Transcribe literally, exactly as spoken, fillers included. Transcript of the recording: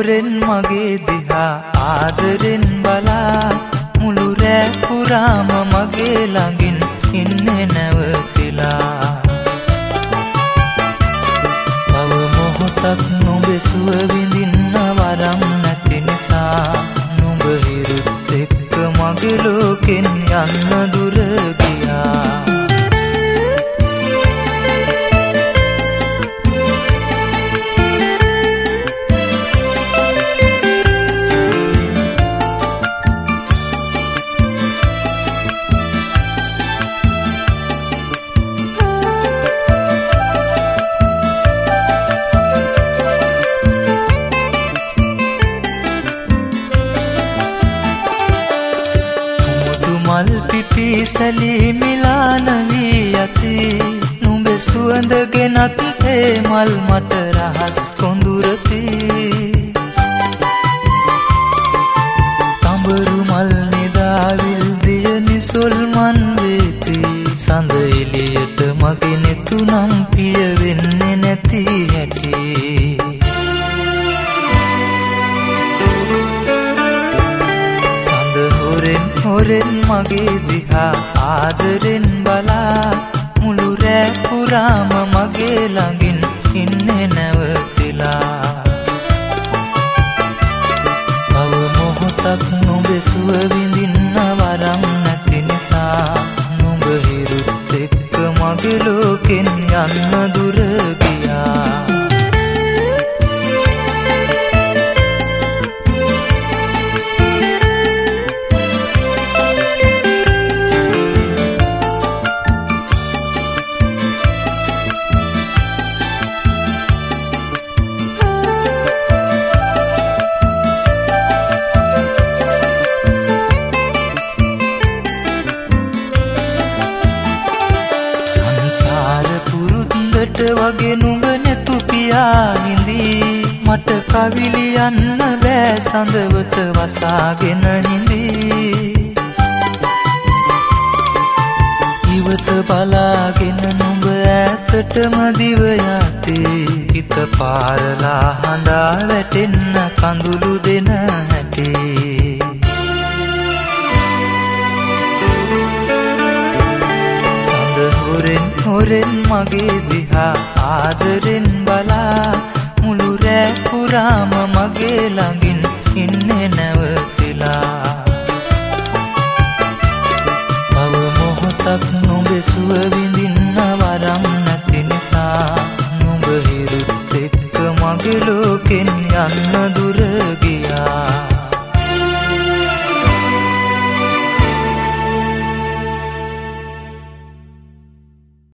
හොරෙන් මගේ දිහා ආදරෙන් බලා මුළු රෑ පුරාම මගේ ළඟින් ඉන්නේ නැවතිලා තව මොහොතක් නුඹ සුව විඳින්න වරම් නැති නිසා නුඹ හිරුත් එක්ක මගේ ලෝකෙන් යන්න දුර ගියා මල් පිපි සැලී මිලාන වී යති නුඹ සුවඳ ගෙනත් ඒ මල් මට රහස් කොඳුරති තඹරු මල් නිදාවිල් දිය නිසොල්මන් වේති සඳ එළියට මගේ නෙතුනම් පිය වෙන්නේ නැති හැටි හොරෙන් මගේ දිහා ආදරෙන් බලා මුළු රෑ පුරාම මගේ ළඟින් ඉන්නේ නැවතිලා තව මොහොතක් නුඹ සුව විඳින්න වරම් නැති නිසා නුඹ හිරුත් එක්ක මගේ ලෝකෙන් යන්න දුර ගියා සංසාර පුරුද්දට වගේ නුඹ නැතු පියා හිඳී මට කවිලි යන්න බෑ සඳවත වසාගෙන හිඳී ඉවත බලාගෙන නුඹ ඈතටම දිව යතේ හිත පාරලා හඬා වැටෙන්න කඳුළු දෙන හැටේ හොරෙන් හොරෙන් මගේ දිහා ආදරෙන් බලා මුළු රෑ පුරාම මගේ ළඟින් ඉන්නේ නැවතිලා තව මොහොතක් නුඹ සුව විඳින්න වරම් නැති නිසා නුඹ හිරුත් එක්ක මගේ ලෝකෙන් යන්න දුර ගියා